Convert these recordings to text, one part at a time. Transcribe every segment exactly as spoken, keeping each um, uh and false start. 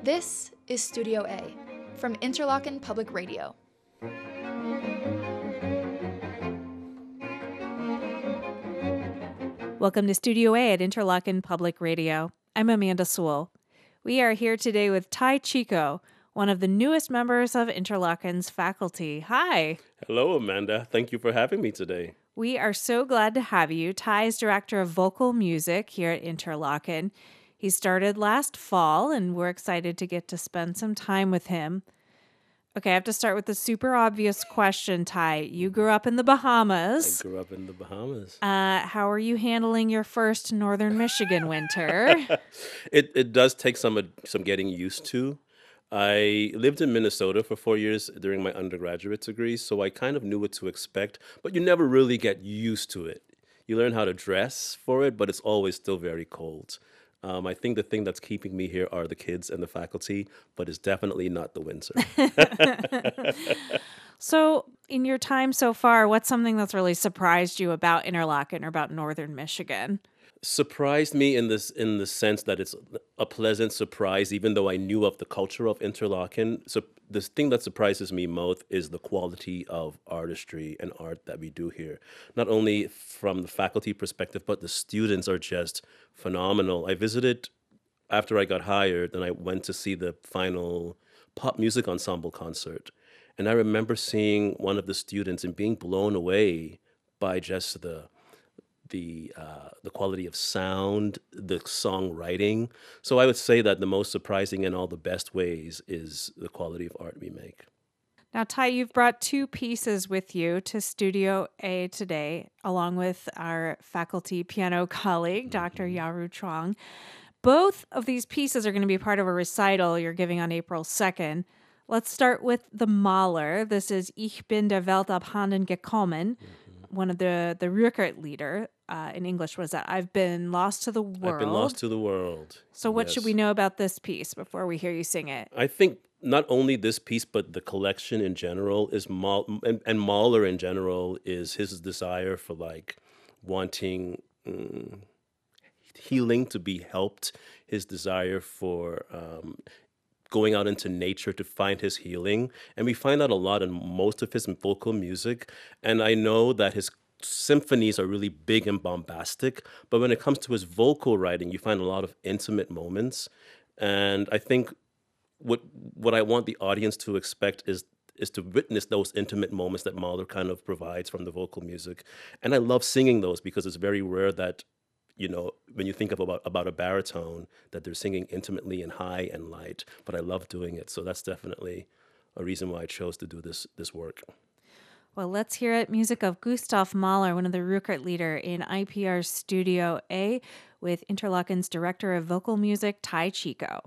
This is Studio A from Interlochen Public Radio. Welcome to Studio A at Interlochen Public Radio. I'm Amanda Sewell. We are here today with Ty Chico, one of the newest members of Interlochen's faculty. Hi. Hello, Amanda. Thank you for having me today. We are so glad to have you. Ty is director of vocal music here at Interlochen. He started last fall, and we're excited to get to spend some time with him. Okay, I have to start with the super obvious question, Ty. You grew up in the Bahamas. I grew up in the Bahamas. Uh, how are you handling your first northern Michigan winter? it it does take some some getting used to. I lived in Minnesota for four years during my undergraduate degree, so I kind of knew what to expect, but you never really get used to it. You learn how to dress for it, but it's always still very cold. Um, I think the thing that's keeping me here are the kids and the faculty, but it's definitely not the winter. So in your time so far, what's something that's really surprised you about Interlochen or about northern Michigan? Surprised me in this in the sense that it's a pleasant surprise, even though I knew of the culture of Interlochen. So the thing that surprises me most is the quality of artistry and art that we do here. Not only from the faculty perspective, but the students are just phenomenal. I visited after I got hired, and I went to see the final pop music ensemble concert. And I remember seeing one of the students and being blown away by just the the uh, the quality of sound, the songwriting. So I would say that the most surprising in all the best ways is the quality of art we make. Now, Ty, you've brought two pieces with you to Studio A today, along with our faculty piano colleague, Doctor Yaru Chuang. Both of these pieces are going to be part of a recital you're giving on April second. Let's start with the Mahler. This is Ich bin der Welt abhanden gekommen. Mm-hmm. One of the, the Rückert-Lieder uh, in English was that I've been lost to the world. I've been lost to the world. So what yes. should we know about this piece before we hear you sing it? I think not only this piece, but the collection in general is, Mahl- and, and Mahler in general is his desire for like wanting mm, healing to be helped, his desire for um, going out into nature to find his healing. And we find that a lot in most of his vocal music. And I know that his symphonies are really big and bombastic, but when it comes to his vocal writing, you find a lot of intimate moments. And I think what what I want the audience to expect is is to witness those intimate moments that Mahler kind of provides from the vocal music. And I love singing those because it's very rare that, you know, when you think of about, about a baritone, that they're singing intimately and high and light, but I love doing it. So that's definitely a reason why I chose to do this this work. Well, let's hear it. Music of Gustav Mahler, one of the Rückert-Lieder in I P R Studio A with Interlochen's director of vocal music, Ty Chico.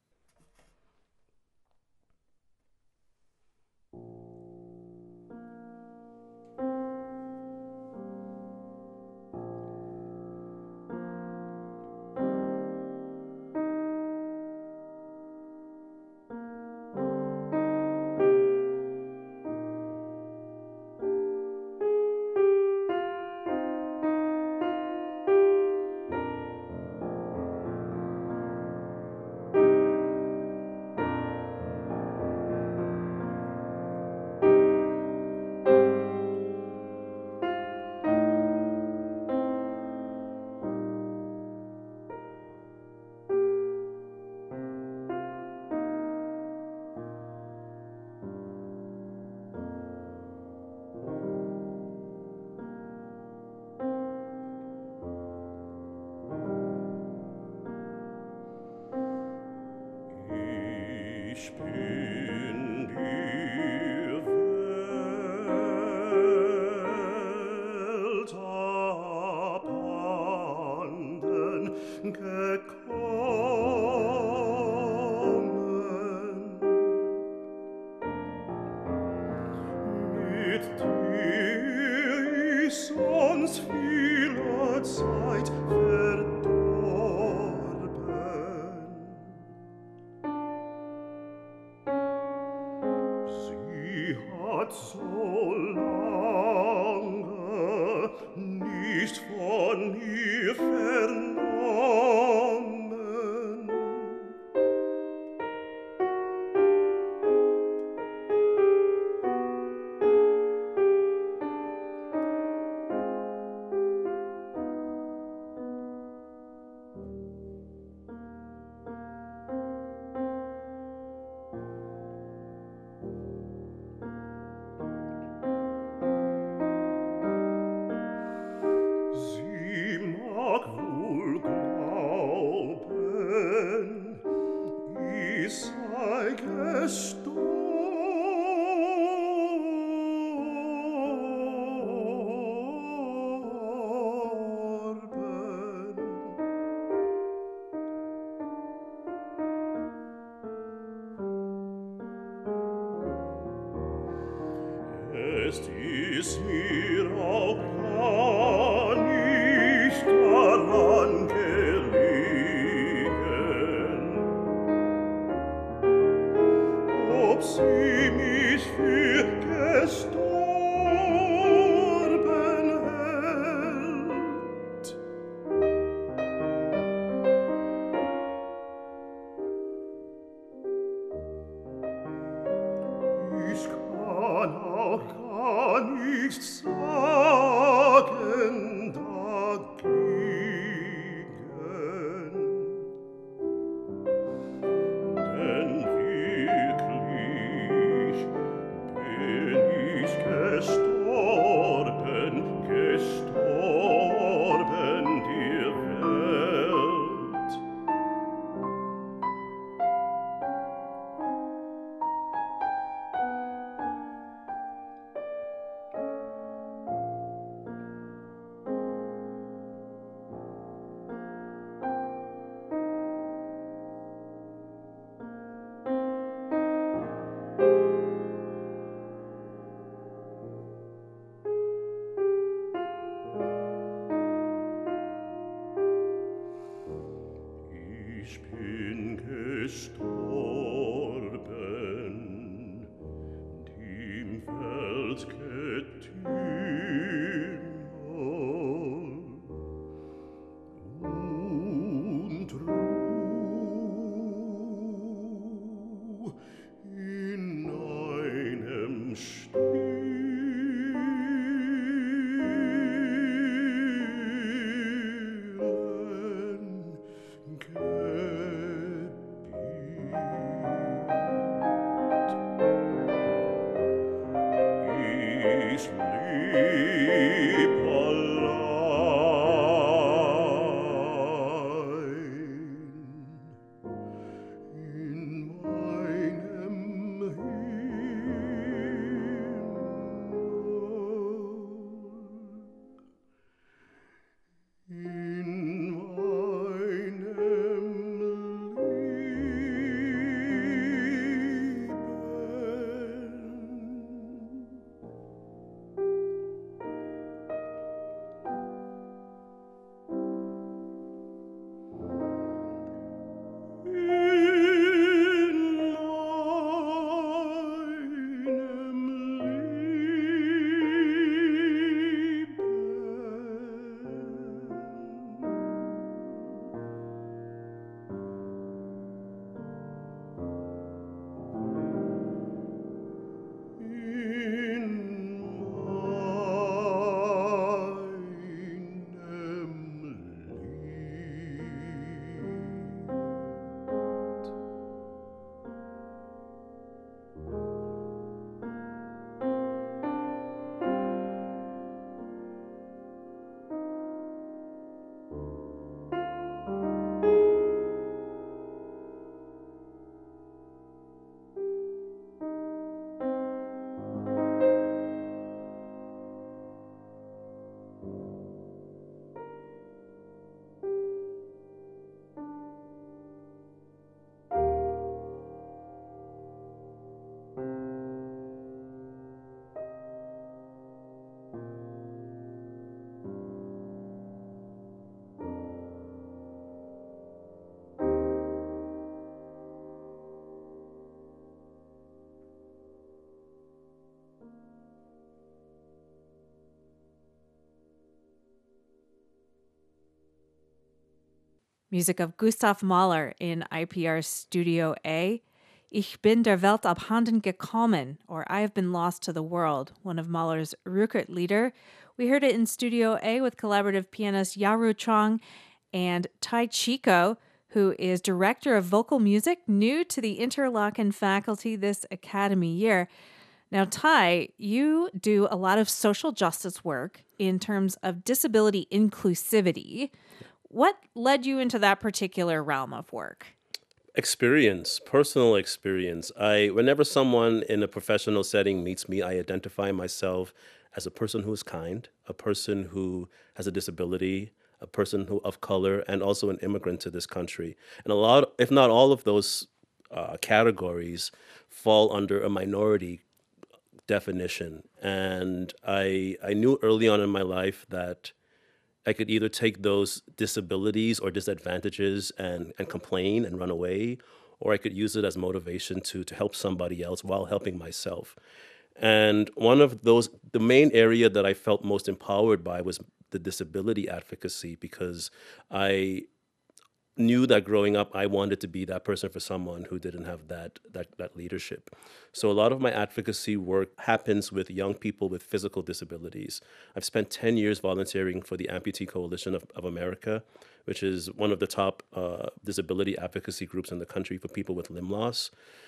So lange nicht von ihr vernommen. ich sei gestorben. Es ist mir auch gar nicht daran gelegen, ob sie mich für gestorben hält. Ich kann auch gar nichts sagen dagegen, denn wirklich bin ich gestorben, gestorben die Welt. Ich bin gestorben, dem Weltgetümmel, und ruh in einem stillen Gebiet. Ich leb allein in meinem Himmel, in meinem Leben. In meinem Leben. Music of Gustav Mahler in I P R Studio A. Ich bin der Welt abhanden gekommen, or I have been lost to the world, one of Mahler's Rückert-Lieder. We heard it in Studio A with collaborative pianist Yaru Chong and Tai Chico, who is director of vocal music, new to the Interlochen faculty this academy year. Now, Tai, you do a lot of social justice work in terms of disability inclusivity. what led you into that particular realm of work? Experience, personal experience. I, whenever someone in a professional setting meets me, I identify myself as a person who is kind, a person who has a disability, a person who of color, and also an immigrant to this country. And a lot, if not all of those uh, categories, fall under a minority definition. And I, I knew early on in my life that I could either take those disabilities or disadvantages and, and complain and run away, or I could use it as motivation to, to help somebody else while helping myself. And one of those, the main area that I felt most empowered by was the disability advocacy, because I knew that growing up, I wanted to be that person for someone who didn't have that, that that leadership. So a lot of my advocacy work happens with young people with physical disabilities. I've spent ten years volunteering for the Amputee Coalition of, of America, which is one of the top uh, disability advocacy groups in the country for people with limb loss.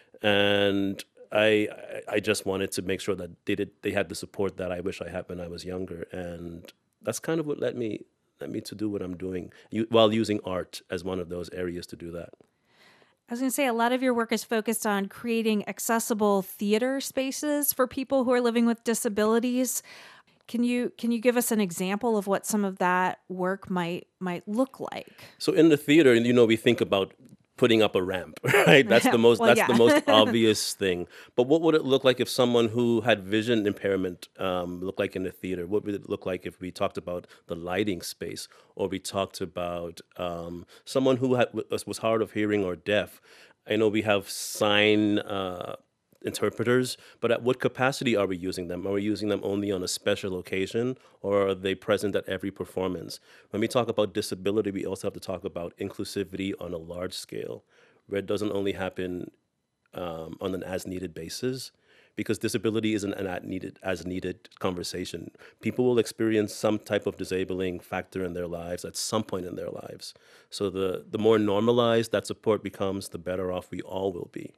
And I I just wanted to make sure that they did they had the support that I wish I had when I was younger. And that's kind of what led me led me to do what I'm doing, you, while using art as one of those areas to do that. I was going to say, a lot of your work is focused on creating accessible theater spaces for people who are living with disabilities. Can you can you give us an example of what some of that work might might look like? So in the theater, you know, we think about putting up a ramp, right? That's the most Well, that's yeah. the most obvious thing. But what would it look like if someone who had vision impairment um, looked like in the theater? What would it look like if we talked about the lighting space, or we talked about um, someone who had, was was hard of hearing or deaf? I know we have sign uh, interpreters, but at what capacity are we using them? Are we using them only on a special occasion, or are they present at every performance? When we talk about disability, we also have to talk about inclusivity on a large scale, where it doesn't only happen um, on an as-needed basis, because disability isn't an as-needed, as-needed conversation. People will experience some type of disabling factor in their lives at some point in their lives. So the, the more normalized that support becomes, the better off we all will be.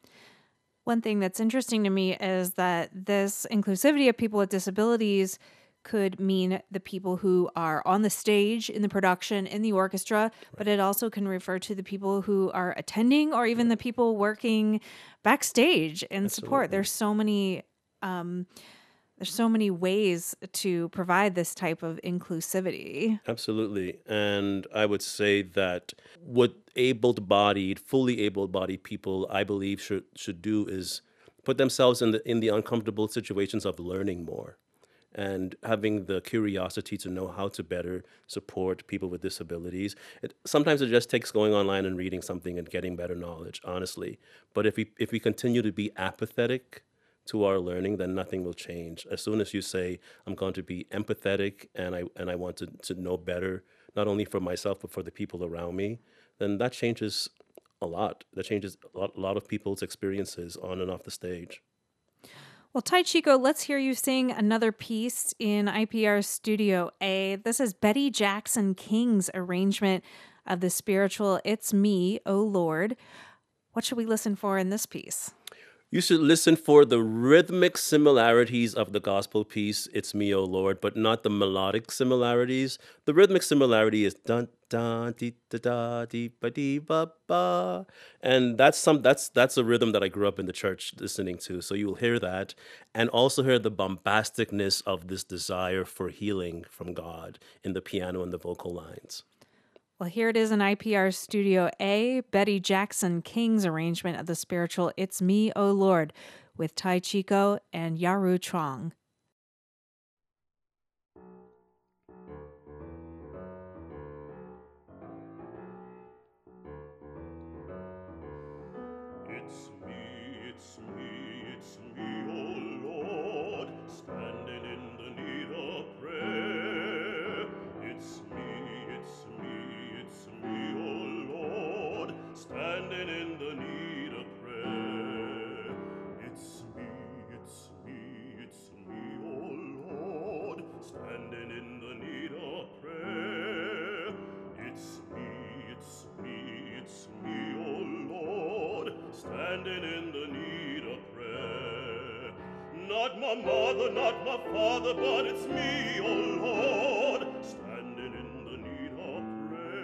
One thing that's interesting to me is that this inclusivity of people with disabilities could mean the people who are on the stage, in the production, in the orchestra, but it also can refer to the people who are attending, or even the people working backstage in support. Absolutely. There's so many um, there's so many ways to provide this type of inclusivity. Absolutely. And I would say that what able-bodied, fully able-bodied people, I believe, should should do is put themselves in the in the uncomfortable situations of learning more and having the curiosity to know how to better support people with disabilities. It, sometimes it just takes going online and reading something and getting better knowledge, honestly. But if we if we continue to be apathetic to our learning, then nothing will change. As soon as you say, I'm going to be empathetic and I and I want to, to know better, not only for myself, but for the people around me, then that changes a lot. That changes a lot, a lot of people's experiences on and off the stage. Well, Ty Chico, let's hear you sing another piece in I P R Studio A. This is Betty Jackson King's arrangement of the spiritual It's Me, O Lord. What should we listen for in this piece? You should listen for the rhythmic similarities of the gospel piece, It's Me, O Lord, but not the melodic similarities. The rhythmic similarity is dun dun dee da da dee ba dee ba ba. And that's some that's that's a rhythm that I grew up in the church listening to. So you'll hear that, and also hear the bombasticness of this desire for healing from God in the piano and the vocal lines. Well, here it is in I P R Studio A, Betty Jackson King's arrangement of the spiritual It's Me, O Lord, with Tai Chico and Yaru Chuang. It's me, it's me, it's me, oh Lord, standing in the need of prayer. It's me, it's me, it's me, oh Lord, standing in the need of prayer. It's me, it's me, it's me, oh Lord, standing in the need of prayer. It's me, it's me, it's me, oh Lord, standing in the need of prayer. Not my mother, not my father, but it's me, oh Lord, standing in the need of prayer.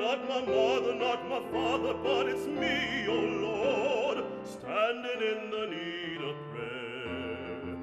Not my mother, not my father, but it's me, oh Lord, standing in the need of prayer.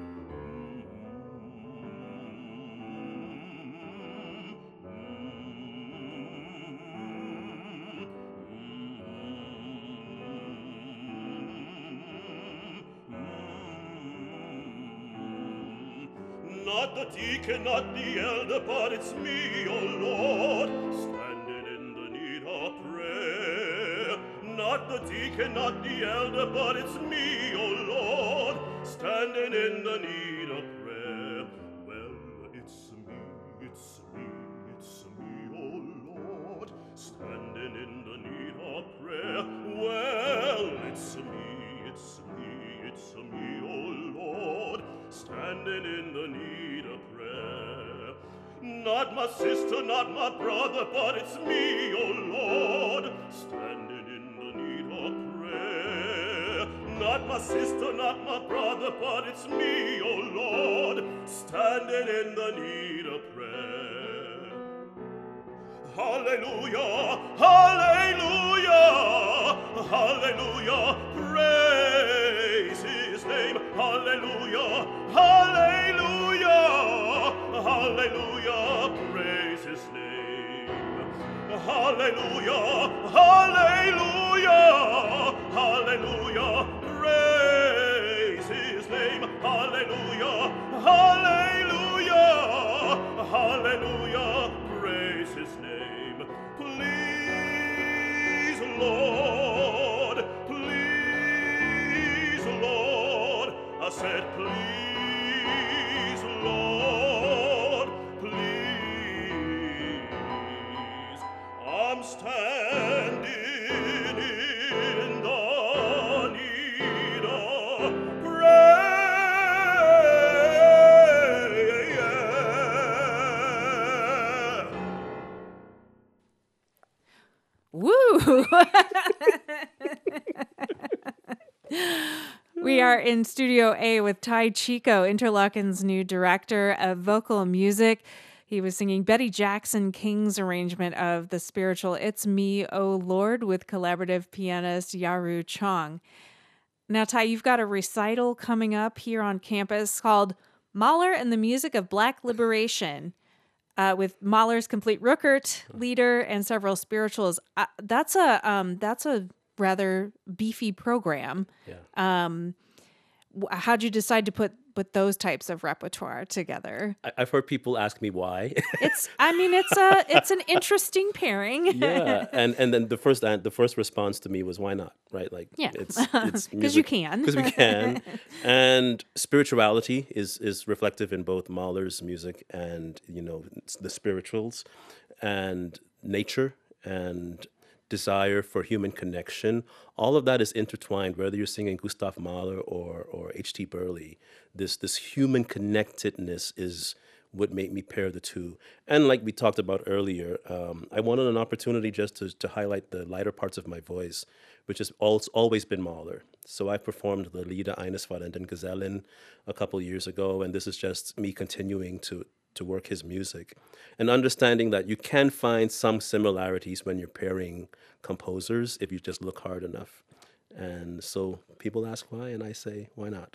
Not the deacon, not the elder, but it's me, oh Lord, standing in the need of prayer. Not the deacon, not the elder, but it's me, oh Lord, standing in the need of prayer. Well, it's me, it's me, it's me, oh Lord, standing in the need of prayer. Well, it's me, it's me, it's me, oh Lord, standing in the need of prayer. Not my sister, not my brother, but it's me, oh Lord, standing in the need of prayer. Not my sister, not my brother, but it's me, oh Lord, standing in the need of prayer. Hallelujah, hallelujah, hallelujah, praise his name. Hallelujah, hallelujah, hallelujah, praise his name. Hallelujah, hallelujah, hallelujah, praise his name. Hallelujah, hallelujah, hallelujah, praise his name. Please, Lord, please, Lord, I said, please, Lord, please, I'm standing in the need of prayer. Woo! We are in Studio A with Ty Chico, Interlocken's new director of vocal music. He was singing Betty Jackson King's arrangement of the spiritual It's Me, O Lord, with collaborative pianist Yaru Chong. Now, Ty, you've got a recital coming up here on campus called Mahler and the Music of Black Liberation, uh, with Mahler's Complete Ruckert, leader, and several spirituals. Uh, that's a um, that's a rather beefy program. Yeah. Um, wh- how'd you decide to put put those types of repertoire together? I, I've heard people ask me why. It's, I mean, it's a it's an interesting pairing. Yeah, and and then the first an- the first response to me was, why not? Right, like Yeah. it's it's 'Cause you can. because we can, and spirituality is is reflective in both Mahler's music and, you know, it's the spirituals, and nature and desire for human connection. All of that is intertwined, whether you're singing Gustav Mahler or or H T Burley. This this human connectedness is what made me pair the two. And like we talked about earlier, um, I wanted an opportunity just to, to highlight the lighter parts of my voice, which has al- always been Mahler. So I performed the Lieder eines fahrenden Gesellen a couple years ago, and this is just me continuing to to work his music and understanding that you can find some similarities when you're pairing composers if you just look hard enough. And so people ask why, and I say, why not?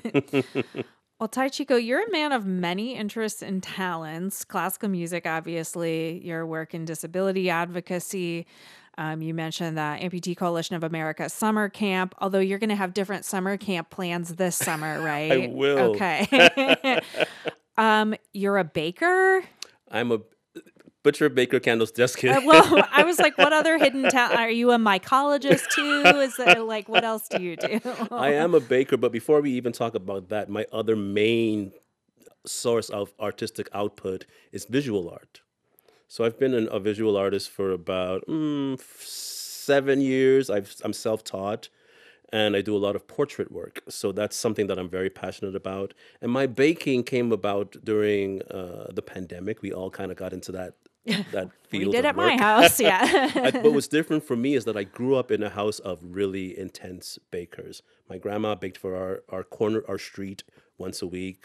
Well, Ty Chico, you're a man of many interests and talents. Classical music, obviously, your work in disability advocacy. Um, you mentioned the Amputee Coalition of America summer camp, although you're going to have different summer camp plans this summer, right? I will. Okay. um, you're a baker? I'm a butcher, baker, candles, just kidding. Uh, well, I was like, what other hidden talent? Are you a mycologist too? Is that like, what else do you do? I am a baker, but before we even talk about that, my other main source of artistic output is visual art. So I've been an, a visual artist for about mm, seven years. I've, I'm self-taught, and I do a lot of portrait work. So that's something that I'm very passionate about. And my baking came about during uh, the pandemic. We all kind of got into that that field. We did of at my work. house, yeah. I, but what's different for me is that I grew up in a house of really intense bakers. My grandma baked for our, our corner, our street once a week.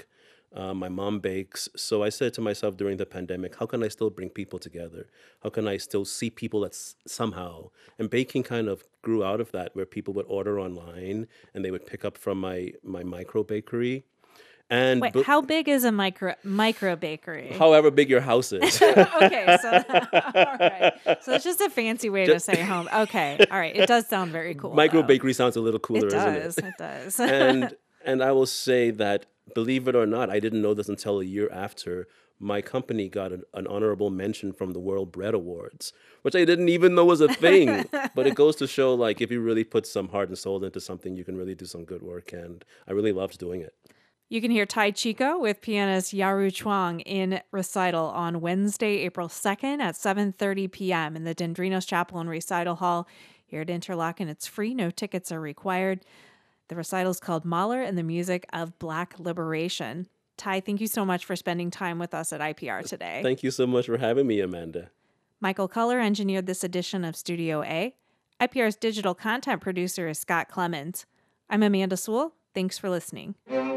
Uh, my mom bakes. So I said to myself during the pandemic, how can I still bring people together? How can I still see people that's somehow? And baking kind of grew out of that, where people would order online and they would pick up from my my micro bakery. And Wait, bu- how big is a micro micro bakery? however big your house is. Okay, so all right, so it's just a fancy way to say home. Okay, all right, it does sound very cool. Micro though. bakery sounds a little cooler, It isn't does. it? It does. and and I will say that, believe it or not, I didn't know this until a year after. My company got an, an honorable mention from the World Bread Awards, which I didn't even know was a thing. But it goes to show, like, if you really put some heart and soul into something, you can really do some good work. And I really loved doing it. You can hear Tai Chico with pianist Yaru Chuang in recital on Wednesday, April second at seven thirty p.m. in the Dendrinos Chapel and Recital Hall here at Interlochen. It's free. No tickets are required. The recital is called Mahler and the Music of Black Liberation. Tai, thank you so much for spending time with us at I P R today. Thank you so much for having me, Amanda. Michael Culler engineered this edition of Studio A. I P R's digital content producer is Scott Clemens. I'm Amanda Sewell. Thanks for listening.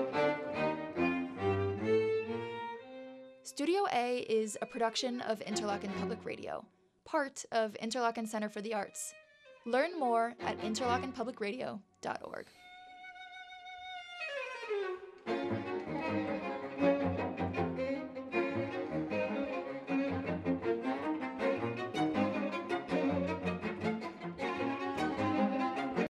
Studio A is a production of Interlochen Public Radio, part of Interlochen Center for the Arts. Learn more at interlochen public radio dot org.